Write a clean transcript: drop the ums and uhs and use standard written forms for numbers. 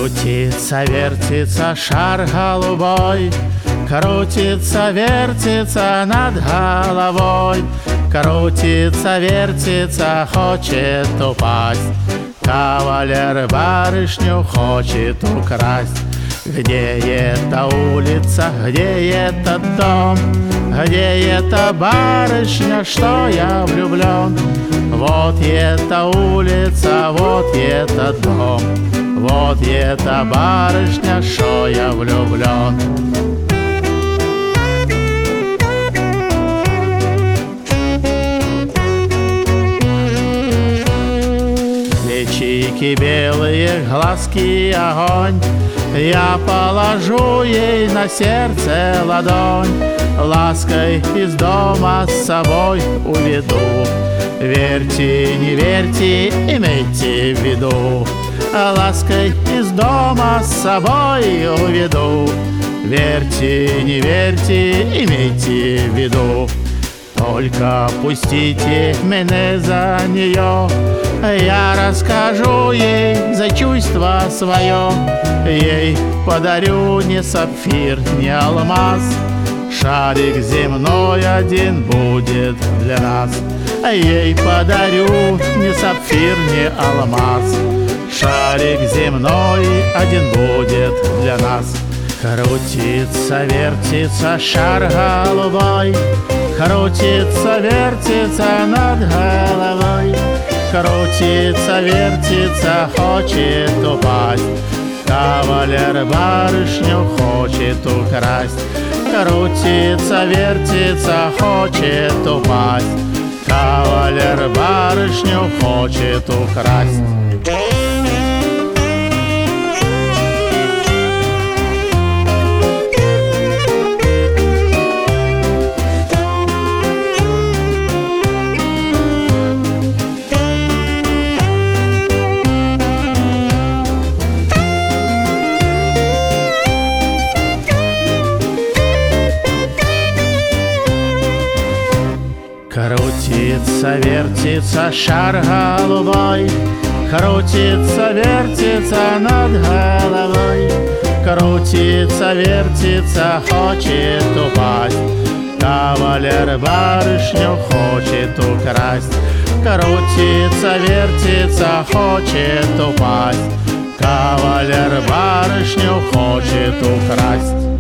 Крутится, вертится шар голубой, крутится, вертится над головой, крутится, вертится, хочет упасть. Кавалер барышню хочет украсть. Где эта улица, где этот дом, где эта барышня, что я влюблен? Вот эта улица, вот этот дом, вот эта барышня, что я влюблен. Личики белые, глазки огонь, я положу ей на сердце ладонь, лаской из дома с собой уведу. Верьте, не верьте, имейте в виду, лаской из дома с собой уведу. Верьте, не верьте, имейте в виду. Только пустите меня за нее, я расскажу ей за чувство свое. Ей подарю не сапфир, не алмаз, шарик земной один будет для нас. Ей подарю не сапфир, не алмаз, шарик земной один будет для нас. Крутится, вертится шар голубой, крутится, вертится над головой, крутится, вертится, хочет упасть. Кавалер барышню хочет украсть. Крутится, вертится, хочет упасть. Кавалер барышню хочет украсть. Крутится, вертится шар голубой, крутится, вертится над головой, крутится, вертится, хочет упасть. Кавалер барышню хочет украсть. Крутится, вертится, хочет упасть. Кавалер барышню хочет украсть.